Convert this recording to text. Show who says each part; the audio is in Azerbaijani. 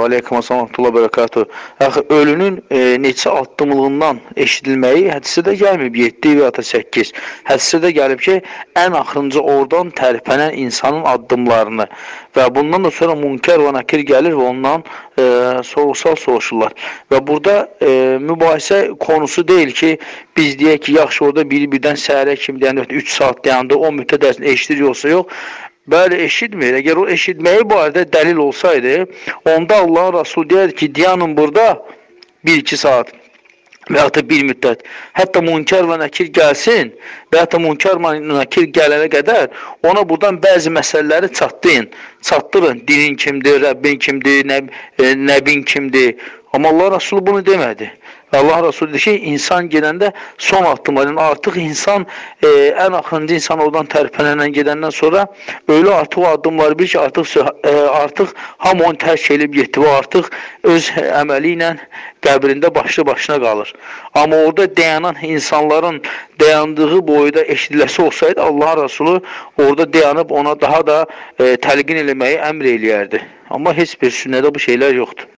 Speaker 1: və aleykum assalam və bərəkatuhu. Axı, ölünün neçə addımlığından eşidilməyi hədisədə gəlməyib, 7 və ya 8. Hədisədə gəlib ki, ən axırıncı oradan tərpənən insanın addımlarını və bundan da sonra Münkər və Nəkir gəlir və ondan sorğu-sual soruşurlar. Və burada mübahisə konusu deyil ki, biz deyək ki, yaxşı orada biri birdən səhərə kimi deyəndə 3 saat deyəndə o müddət ərzində eşidir yoxsa yox. Bəli, eşitmir. Əgər o eşitməyi barədə dəlil olsaydı, onda Allahın Rasulü deyərdi ki, dayanın burada 1-2 saat və ya da bir müddət. Hətta Münkər və Nəkir gəlsin və ya da Münkər və Nəkir gələnə qədər ona buradan bəzi məsələləri çatdırın. Dinin kimdir, Rəbbin kimdir, Nəbin kimdir. Amma Allah Rasulü bunu demədi. Allah Rasulü deyir ki, insan gedəndə son addımlarının artıq insan ən axırıncı insan oradan tərpənəndən gedəndən sonra öyle artıq o addımları bilir ki, artıq hamı onu tərk edib getdi və artıq öz əməli ilə qəbrində başlı başına qalır. Amma orada dayanan insanların dayandığı boyda eşidiləsi olsaydı Allah Rasulü orada dayanıb ona daha da təlqin eləməyi əmr eləyərdi. Amma heç bir sünnədə bu şeylər yoxdur.